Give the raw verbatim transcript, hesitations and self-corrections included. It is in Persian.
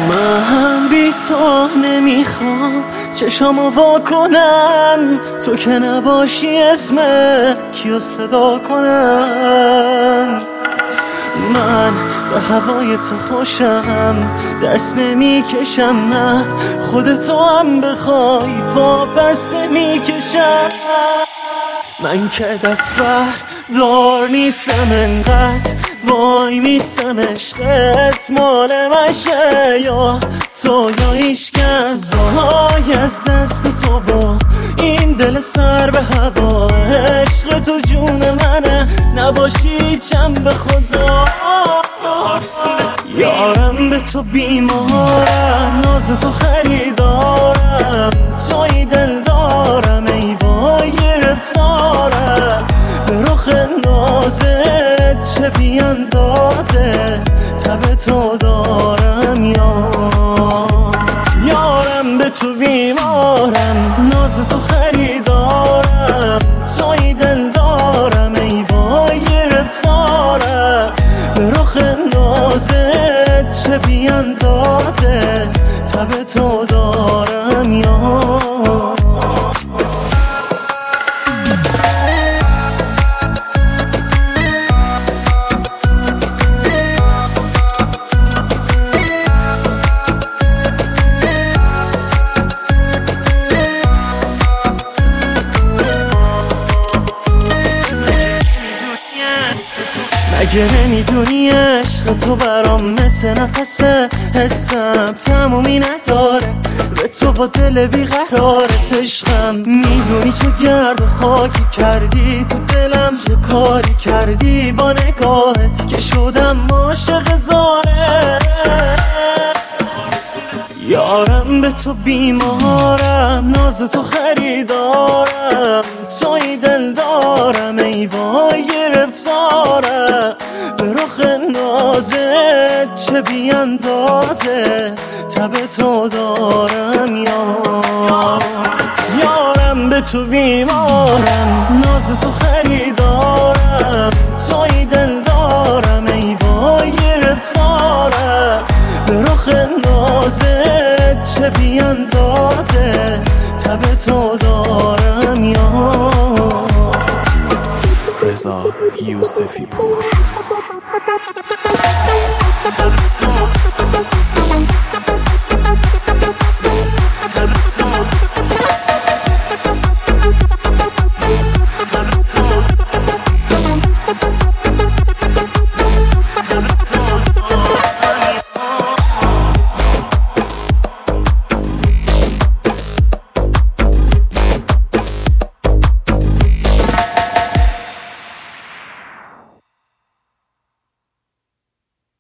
من بی تو نمیخوام چشامو وا کنم، تو که نباشی اسم کیو صدا کنم. من به هوای تو خوشم، دست نمیکشم، نه خودتو هم بخوای پا پس نمیکشم. من که دست بر دار نیستم، انقدر وای میستم عشقت مال مشه، یا تو یا هیچکس. وای از دست تو با این دل سر به هوا، عشق تو جون منه، نباشی چم به خدا. یارم به تو بیمارم، ناز تو خریدارم، توی دل دارم، ای وای گرفتارم. به رخ نازت چه بیاندازه، تب تو دارم یار. یارم به تو بیمارم، ناز تو خریدارم، توی دل دارم، ای وای گرفتارم. به رخ نازت چه بیاندازه، تب تو دارم یار. مگه نمیدونی عشق تو برام مثل نفسه، حسم تمومی نداره، به تو با دل بیقرارت عشقم. میدونی چه گرد و خاکی کردی تو دلم، چه کاری کردی با نگاهت که شدم عاشق زاره. یارم به تو بیمارم، ناز تو خریدارم، توی دل دارم، ای وای گرفتارم. به رخ نازت چه بیاندازه، تب تو دارم یار. یارم به تو بیمارم، ناز تو خریدارم، توی دل دارم، ای وای گرفتارم. به رخ نازت چه بیاندازه، تب تو دارم یار. رضا یوسفی پور.